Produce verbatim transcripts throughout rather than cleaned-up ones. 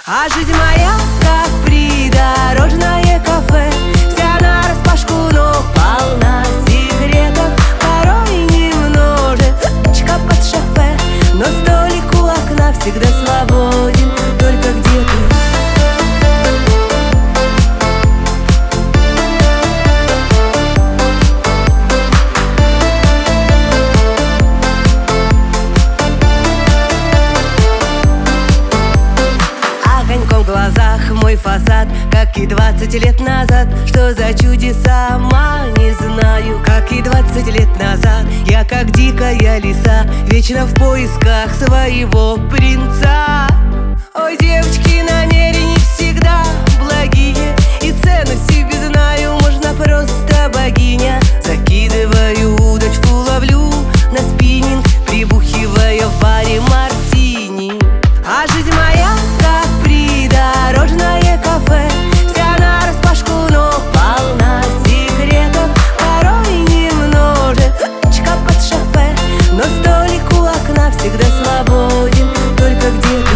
А жизнь моя, как придорожное кафе, вся нараспашку, но полна секретов. Порой немножечко под шофе, но столик у окна всегда свободен. Только где ты? В глазах мой фасад, как и двадцать лет назад. Что за чудеса, сама не знаю. Как и двадцать лет назад, я как дикая лиса, вечно в поисках своего принца. Ой, девочки, намерения всегда благие, и цену себе знаю, можно просто богиня. Закидываю удочку, ловлю на спиннинг, прибухивая в баре мартини. А жизнь моя, как придорожное кафе, вся нараспашку, но полна секретов. Порой немножечко под шофе, но столик у окна всегда свободен. Только где ты?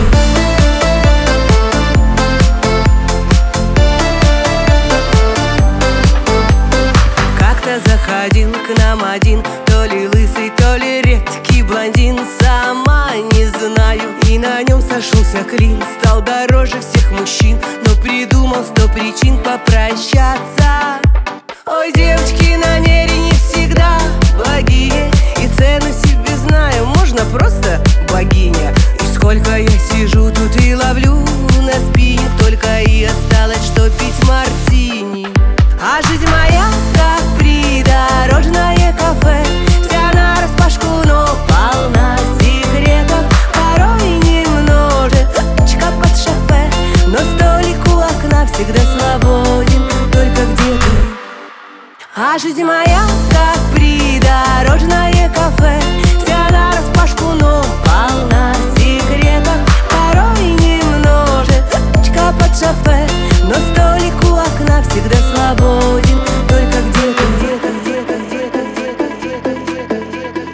Как-то заходил к нам один, то ли лысый, то ли редкий блондин, сама не знаю. И на нем сошелся клин, стал дороже всех мужчин, но придумал сто причин попрощаться. Ой, девочки, намерения всегда благие, и цену себе знаю, можно просто богиня. И сколько я сижу тут и ловлю на спиннинг, только и осталось, что пить мартини. А жизнь моя, как придорожное кафе, вся нараспашку, но полна секретов. Порой немножечко под шофе, но столик у окна всегда свободен. Только где ты? А жизнь моя, как придорожное кафе, вся нараспашку, но полна секретов. Порой немножечко под шофе, но столик у окна всегда свободен. Только где ты, где ты, где ты, где ты, где ты, где ты, где ты, где ты,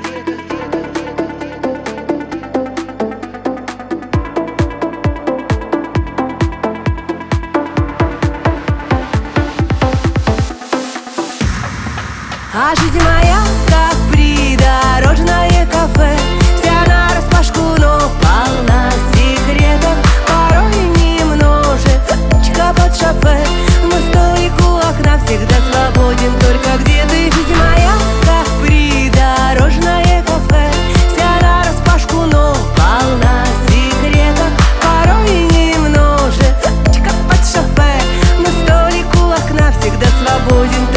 А жизнь моя, как придорожное кафе, вся нараспашку, но полна секретов. Порой немножечко под шофе, но столик у окна всегда свободен. Только где ты? Жизнь моя, как придорожное кафе, вся нараспашку, но полна секретов. Порой немножечко под шофе, но столик у окна всегда свободен.